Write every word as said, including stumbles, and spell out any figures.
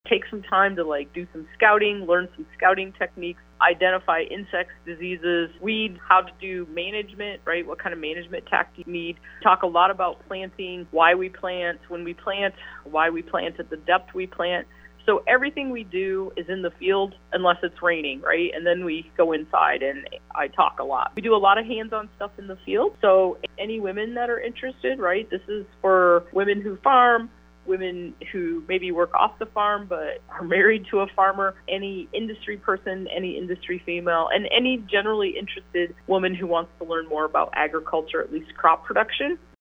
take some time to like do some scouting, learn some scouting techniques, identify insects, diseases, weeds, how to do management, right? What kind of management tactics you need. Talk a lot about planting, why we plant, when we plant, why we plant at the depth we plant. So everything we do is in the field unless it's raining, right? And then we go inside and I talk a lot. We do a lot of hands-on stuff in the field. So any women that are interested, right? This is for women who farm, women who maybe work off the farm but are married to a farmer, any industry person, any industry female, and any generally interested woman who wants to learn more about agriculture, at least crop production.